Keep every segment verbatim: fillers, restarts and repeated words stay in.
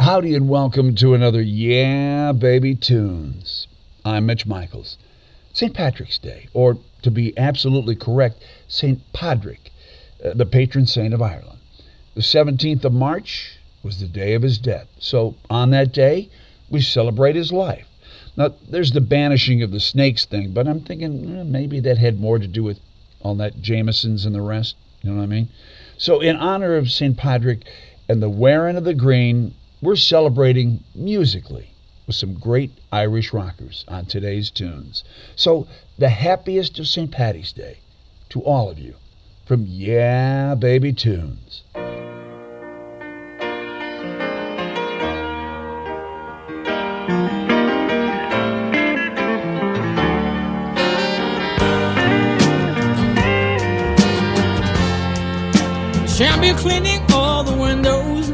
Howdy and welcome to another Yeah Baby Tunes. I'm Mitch Michaels. Saint Patrick's Day, or to be absolutely correct, Saint Padraig, uh, the patron saint of Ireland. The seventeenth of March was the day of his death. So on that day, we celebrate his life. Now, there's the banishing of the snakes thing, but I'm thinking eh, maybe that had more to do with all that Jamesons and the rest. You know what I mean? So in honor of Saint Padraig and the wearing of the green, we're celebrating musically with some great Irish rockers on today's tunes. So the happiest of Saint Paddy's Day to all of you from Yeah Baby Tunes. Shall be cleaning all the windows,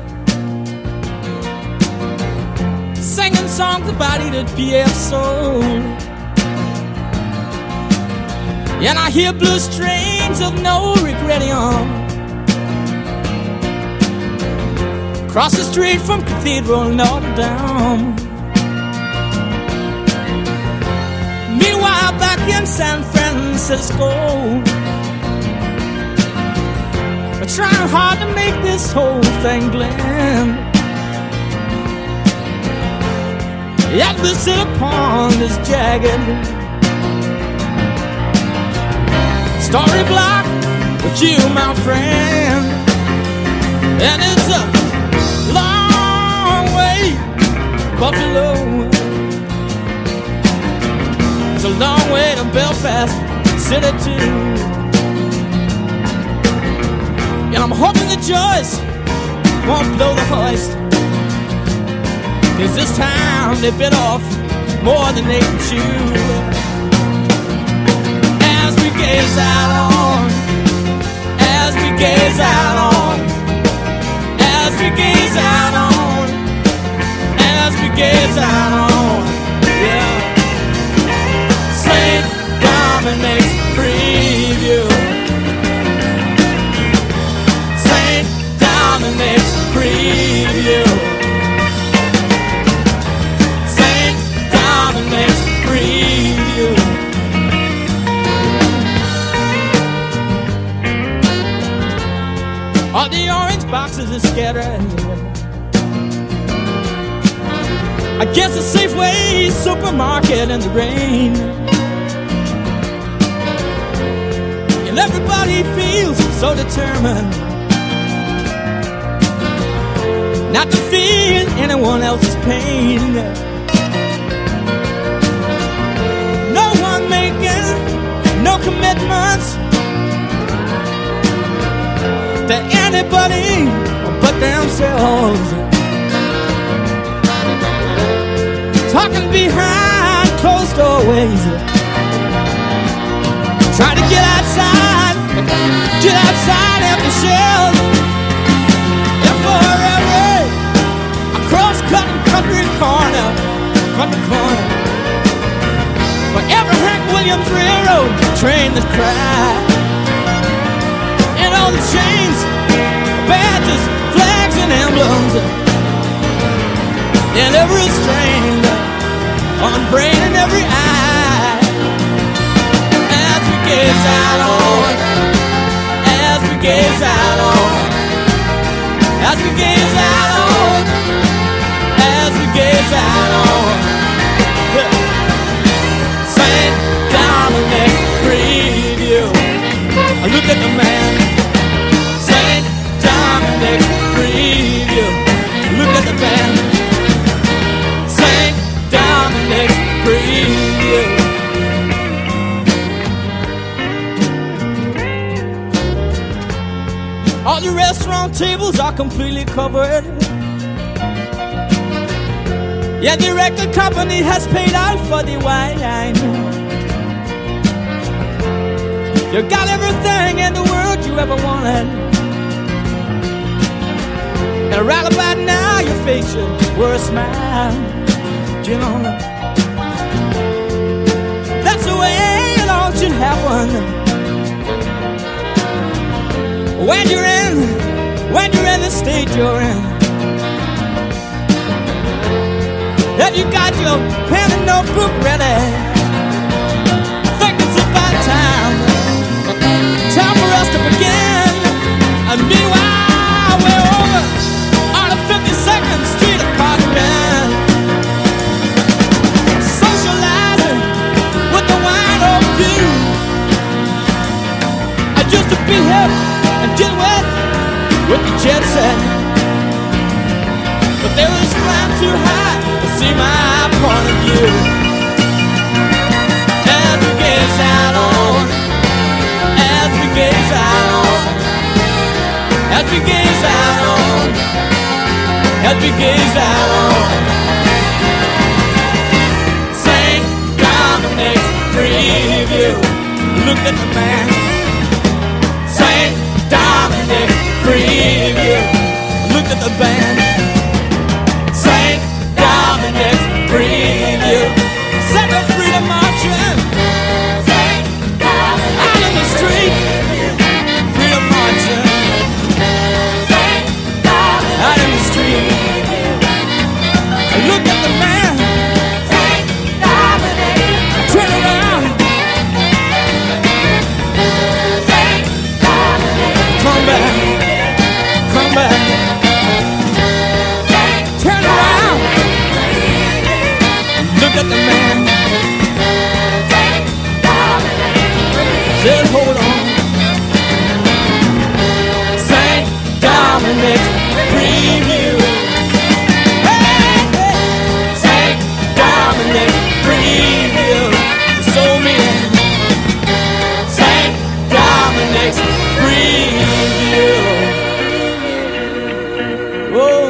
singing songs about Edith Piaf's soul. And I hear blue strains of no regretting across the street from Cathedral Notre Dame. Meanwhile, back in San Francisco, trying hard to make this whole thing blend. Yet we sit upon this jagged story block with you, my friend. And it's a long way, Buffalo. It's a long way to Belfast City too. And I'm hoping the Joyce won't blow the hoist, 'cause this time they bit off more than they can chew. As we gaze out on, as we gaze out on, as we gaze out on, as we gaze out on, yeah. Saint Dominic's preview. Dominic's preview. Saint Dominic's preview. All the orange boxes are scattered against the Safeway supermarket in the rain, and everybody feels so determined not to feel anyone else's pain. No one making no commitments to anybody but themselves. Talking behind closed doorways, trying to get outside, get outside empty shells. And forever cross-cutting country corner, country corner, for every Hank Williams Railroad train that's cried, and all the chains, badges, flags, and emblems, and every strain on brain and every eye. As we gaze out on, as we gaze out on, as we gaze out on, as we gaze out on Saint Dominic preview. I look at the man, Saint Dominic preview. Look at the band, Saint Dominic preview. All the restaurant tables are completely covered. Yeah, the record company has paid out for the wine. You got everything in the world you ever wanted, and right about now your face should wear a smile. You know, that's the way it all should happen. When you're in, when you're in the state you're in, that you got your pen and notebook ready. Think it's about time, time for us to begin. And meanwhile, we're over on the fifty-second Street apartment, socializing with the wine old view. I used to be hip and get wet with the jet set, but they was flying too high to see my point of view. As we gaze out on, as we gaze out on, as we gaze out on, as we gaze out on Saint Dominic's preview. Look at the man, Saint Dominic's preview. Look at the band, Saint Dominic's preview. Set the freedom marching out in the street. Freedom marching out in the street. Look at the man, turn around, come back, come back, turn around. Look at the man, said hold on. Saint Dominic's preview. Hey, hey. Saint Dominic's preview. So mean. Saint Dominic's preview. Oh.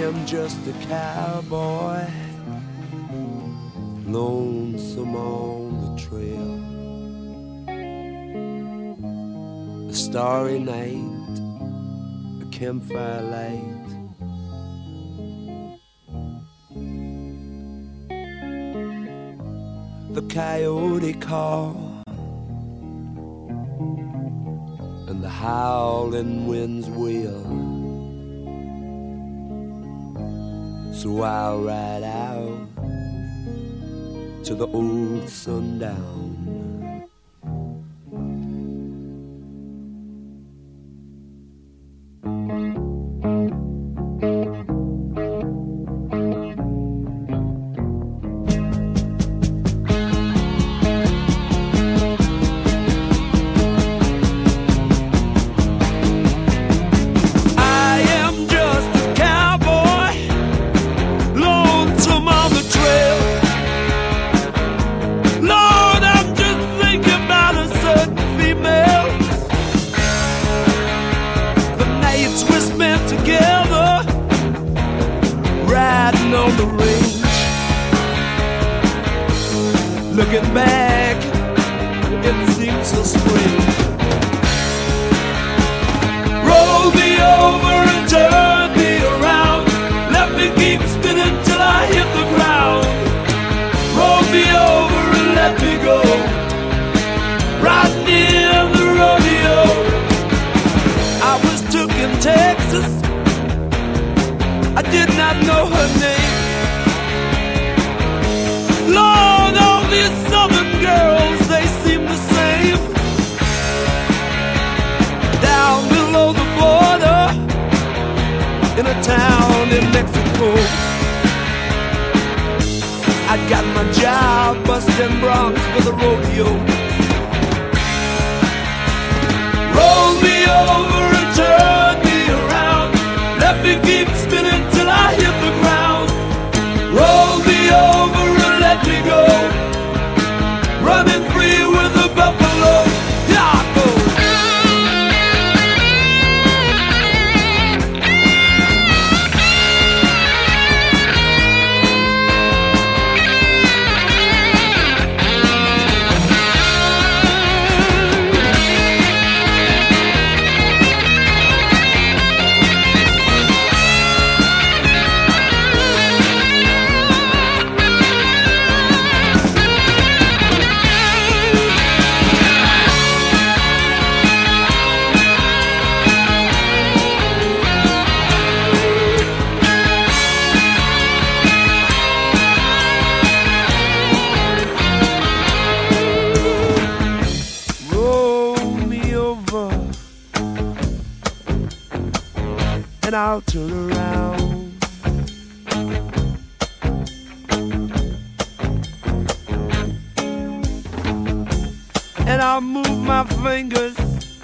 am just a cowboy, lonesome on the trail. A starry night, a campfire light, the coyote call, and the howling winds wail. So I'll ride out to the old sundown. Looking back, it seems so strange. Roll me over and turn me around. Let me keep spinning till I hit the ground. Roll me over and let me go. Right near the rodeo. I was took in Texas. I did not know her name. Lord, all these southern girls, they seem the same. Down below the border, in a town in Mexico, I got my job busting broncs for the rodeo. Roll me over and turn me around. Let me keep spinning till I hit the ground. Roll me over and let me go. Running free with the buffalo. Yeah, I go. I'll turn around. And I'll move my fingers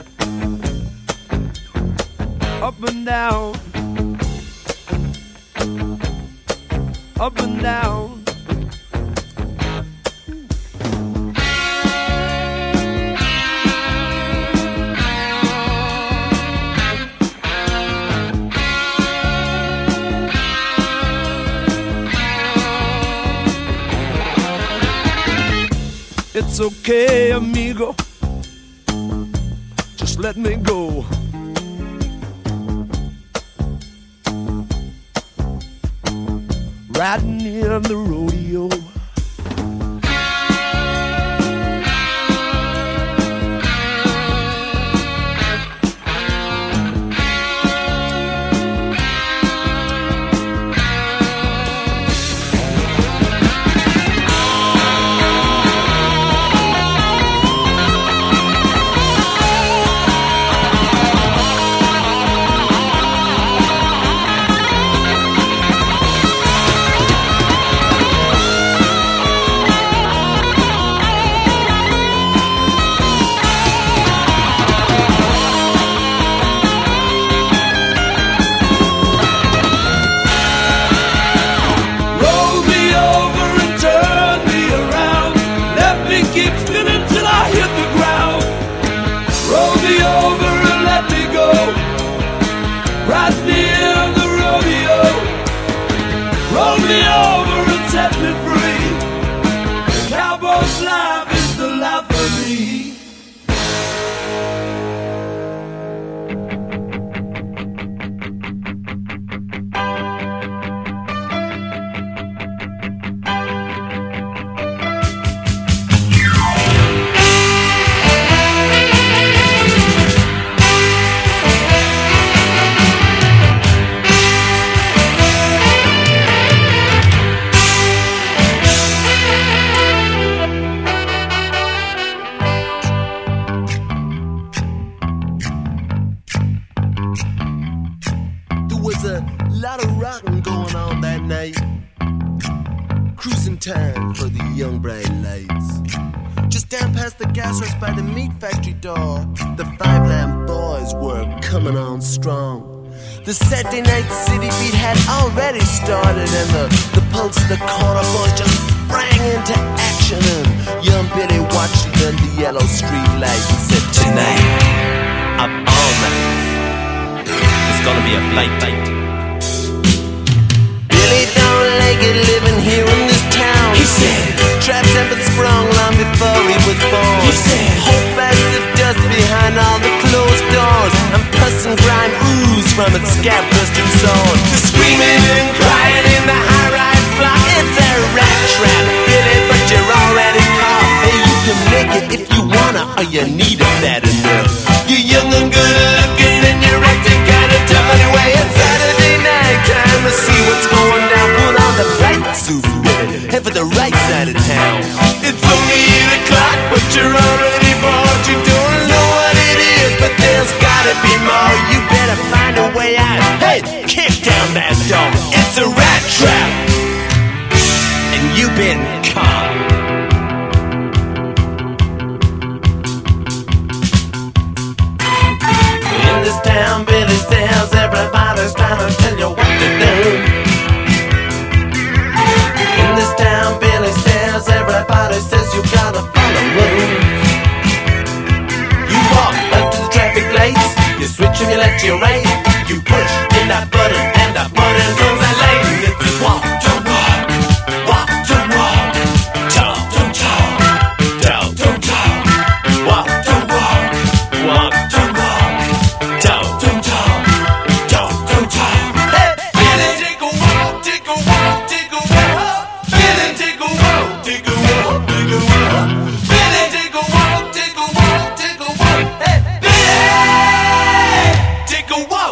up and down, up and down. It's okay, amigo, just let me go. Riding in the rodeo. This life is the life for me. Time for the young bright lights. Just down past the gas works by the meat factory door, the Five Lamb Boys were coming on strong. The Saturday night city beat had already started, and the, the pulse of the corner boys just sprang into action. And young Billy watched it under the yellow street light and said, tonight, of all nights, it's gonna be a blight night. Billy don't like it living here in this town. He said, traps have been sprung long before he was born. He said, hope as if dust behind all the closed doors, and pus and grime ooze from its scab-crusted sword. Screaming and crying in the high-rise block, it's a rat trap, Billy, but you're already caught. Hey, you can make it if you wanna, or you need it bad enough. You're young and good-looking, and you're acting kinda tough anyway. It's Saturday night, time to see what's going down. Put on the right suit, Billy, head for the right side of town. It's only eight o'clock, but you're already bored. You don't know what it is, but there's gotta be more. You better find a way out. Hey, kick down that door. It's a rat trap, and you've been caught. In this town, Billy says everybody's trying to tell you what to do. In this town, Billy says everybody says you gotta follow rules. You walk up to the traffic lights, you switch from your left to your right, you push in that button, and that button comes that light. It's walk, don't walk, walk, don't walk, talk, don't talk, talk, don't talk, walk, don't walk, walk, don't walk, talk, don't talk, talk, don't talk. Hey, Billy, take a walk, take a walk, take a walk. Billy, take a walk, take a walk, take a walk. Billy, take a walk, take a walk, take a walk. Hey, Billy, take a walk.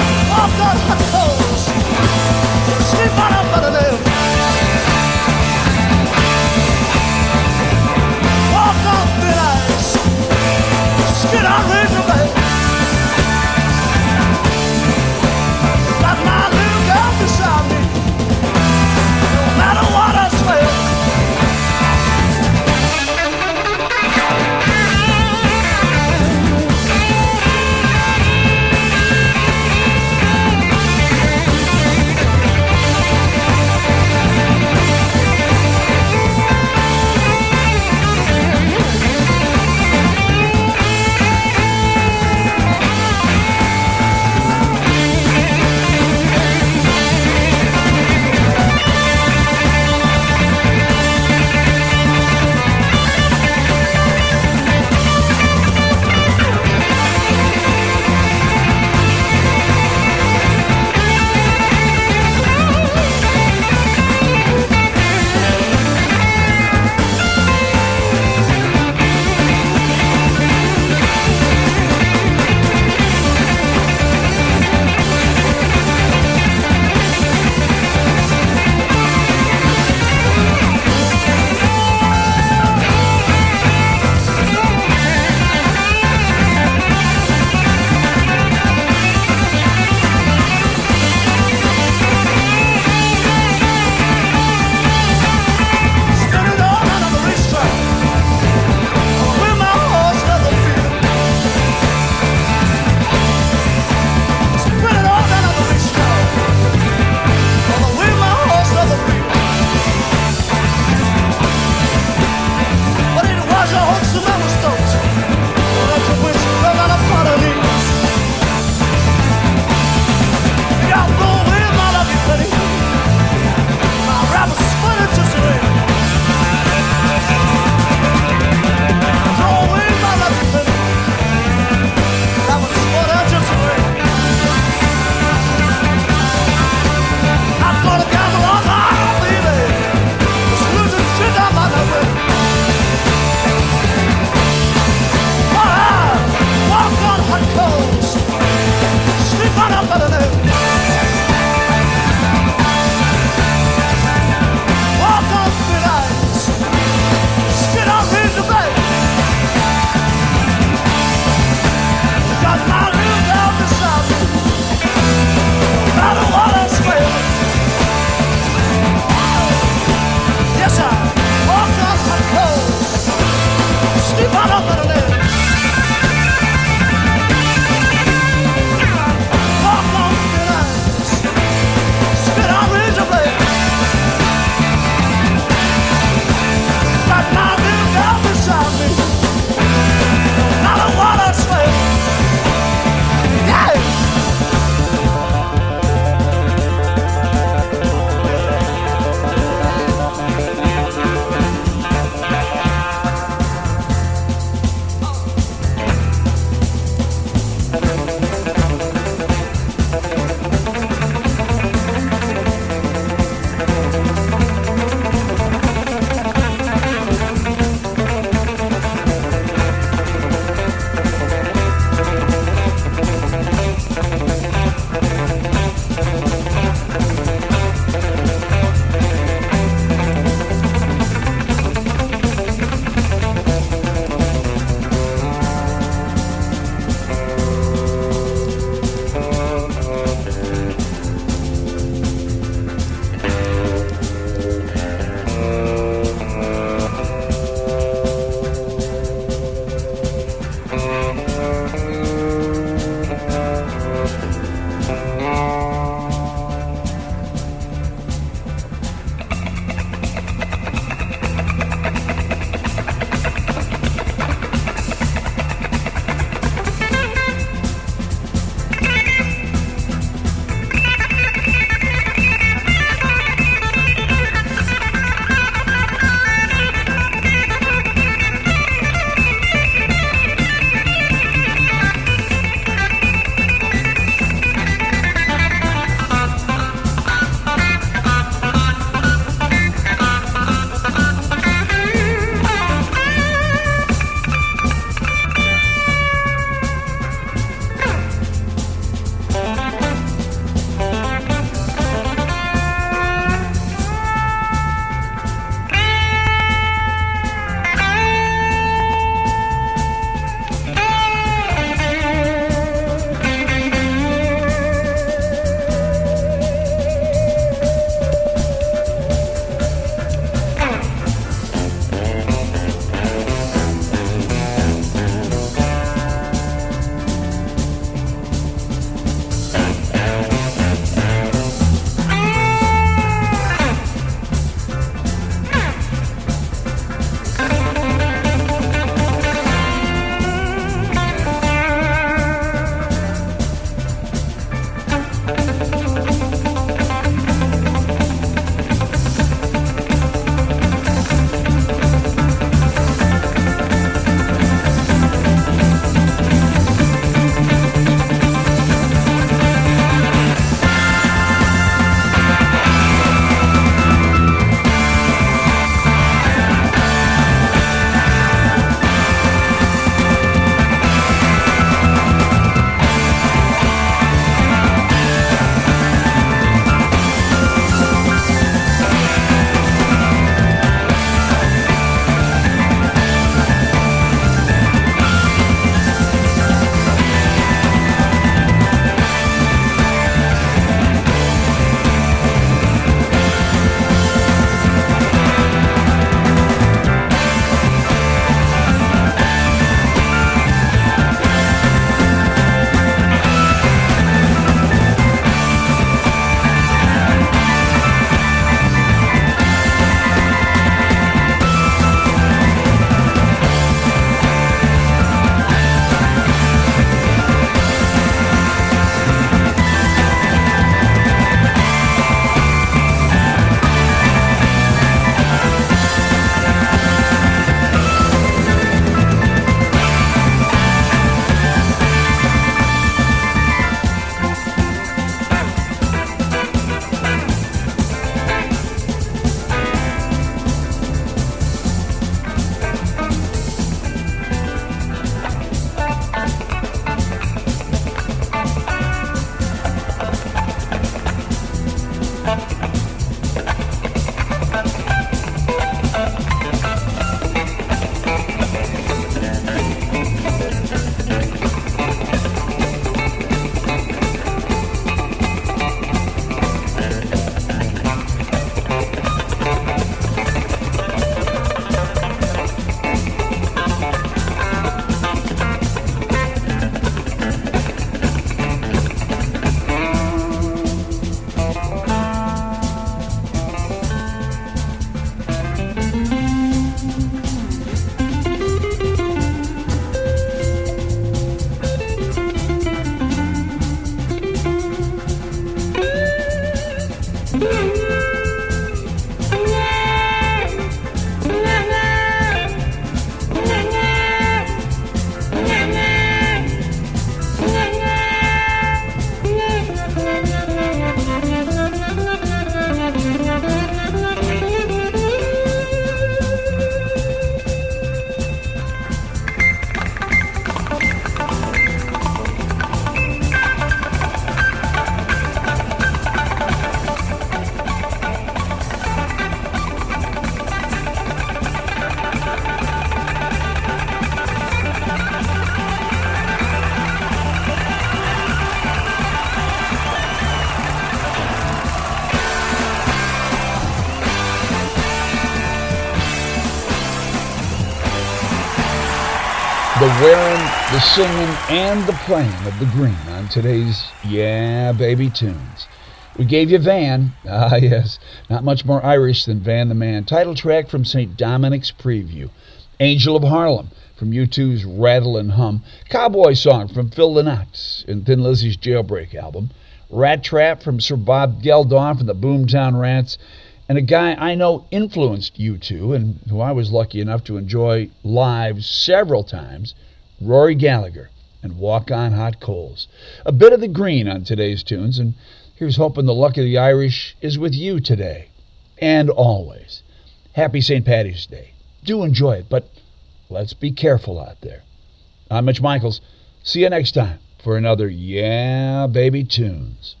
the wearing, the singing, and the playing of the green on today's Yeah Baby Tunes. We gave you Van, ah yes, not much more Irish than Van the Man, title track from Saint Dominic's Preview. Angel of Harlem from U two's Rattle and Hum. Cowboy Song from Phil Lynott in Thin Lizzy's Jailbreak album. Rat Trap from Sir Bob Geldof from the Boomtown Rats. And a guy I know influenced U two and who I was lucky enough to enjoy live several times, Rory Gallagher and Walk on Hot Coals. A bit of the green on today's tunes, and here's hoping the luck of the Irish is with you today and always. Happy Saint Paddy's Day. Do enjoy it, but let's be careful out there. I'm Mitch Michaels. See you next time for another Yeah Baby Tunes.